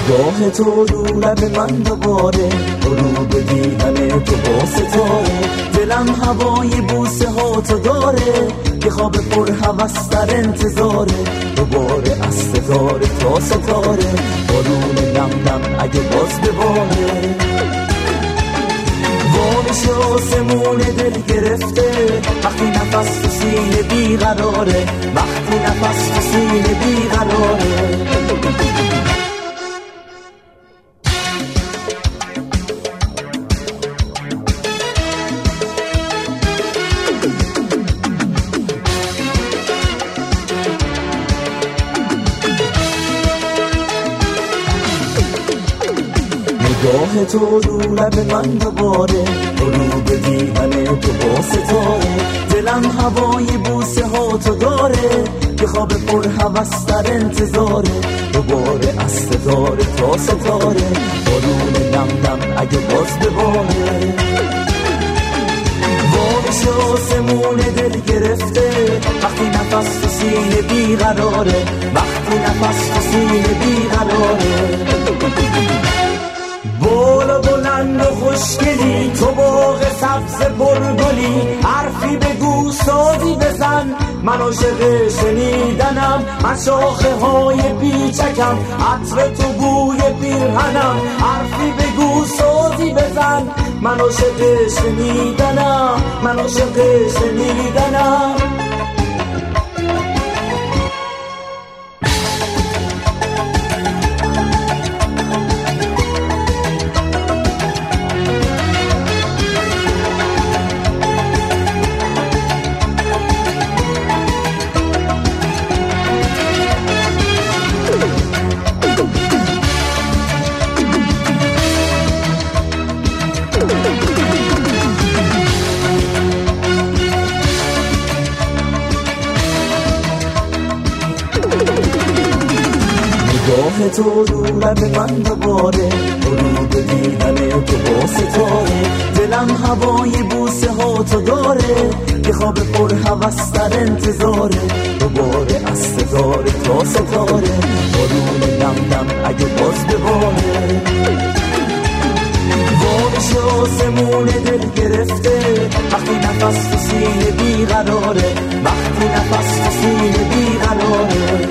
نگاه تو رو لب من دوباره، رو به دیدن تو با ستاره، دلم هوای بوسه ها تو داره، که خواب پر هوس در انتظاره، دوباره از ستاره تا ستاره، بارون نم نم اگه باز بباره. بارش آسمون دل گرفته، وقتی نفس تو سینه بیقراره، وقتی نفس تو سینه بیقراره. نگاه تو رو لب من دوباره، رو به دیدن تو با ستاره، دلم هوای بوسه ها تو داره، که خواب پر هوس در انتظاره، دوباره از ستاره تا ستاره، بارون نم نم اگه باز بباره. بارش آسمون دل گرفته، وقتی نفس تو سینه بیقراره، وقتی نفس تو سینه بیقراره. بالا بلند و خوشگلی، تو باغ سبز پرگلی، حرفی بگو سازی بزن، من عاشق شنیدنم، از شاخه های پیچکم، عطر تو بوی پیرهنم، حرفی بگو سازی بزن، من عاشق شنیدنم، من عاشق شنیدنم. نگاه تو رو لب من دوباره، رو به دیدن تو با ستاره، دلم هوای بوسه ها تو داره، که خواب پر هوس در انتظاره، دوباره از ستاره تا ستاره، بارون نم نم اگه باز بباره. بارش آسمون دل گرفته، وقتی نفس تو سینه بیقراره، وقتی نفس تو سینه بیقراره.